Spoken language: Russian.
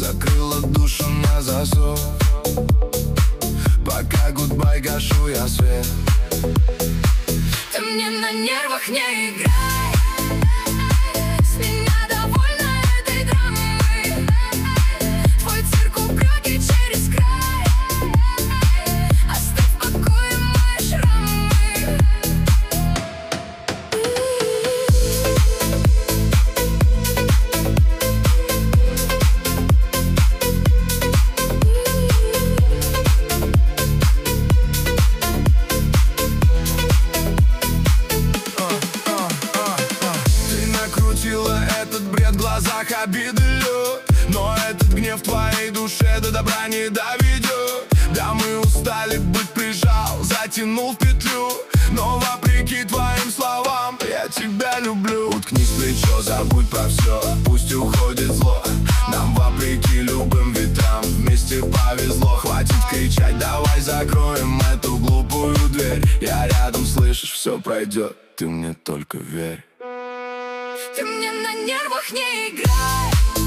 закрыла душу на засов. Пока гудбай гашу я свет. Ты мне на нервах не играй. С меня довольна этой драмой. Твой цирк упреки через край. Оставь в покое мои шрамы. Этот бред в глазах обиды лед, но этот гнев в твоей душе до добра не доведет. Да, мы устали быть, прижал, затянул в петлю, но вопреки твоим словам я тебя люблю. Уткнись в плечо, забудь про все, пусть уходит зло. Нам вопреки любым ветрам вместе повезло. Хватит кричать, давай закроем эту глупую дверь. Я рядом, слышишь, все пройдет, ты мне только верь. Ты мне на нервах не играй.